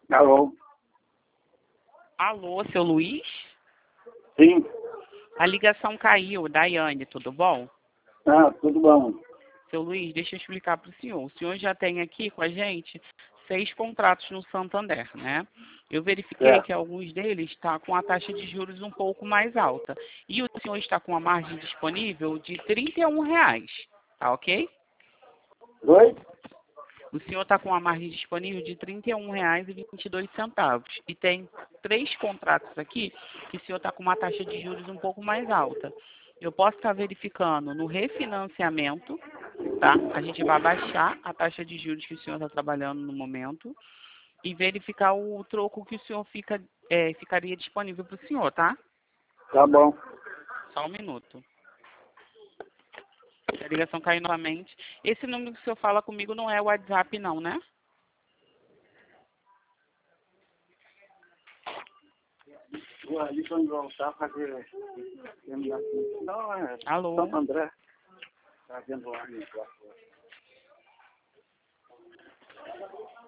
Alô? Alô, seu Luiz? Sim. A ligação caiu, Daiane, tudo bom? Ah, tudo bom. Seu Luiz, deixa eu explicar para o senhor. O senhor já tem aqui com a gente 6 contratos no Santander, né? Eu verifiquei que Certo. alguns deles estão com a taxa de juros um pouco mais alta. E o senhor está com a margem disponível de R$ 31, tá ok? Oi? O senhor está com a margem disponível de R$ 31,22. E tem 3 contratos aqui que o senhor está com uma taxa de juros um pouco mais alta. Eu posso estar verificando no refinanciamento, tá? A gente vai baixar a taxa de juros que o senhor está trabalhando no momento e verificar o troco que o senhor ficaria disponível para o senhor, tá? Tá bom. Só um minuto. A ligação caiu novamente. Esse número que o senhor fala comigo não é o WhatsApp não, né? Vou ali quando voltar fazer... Não, é Alô? Santo André. Tá vendo lá.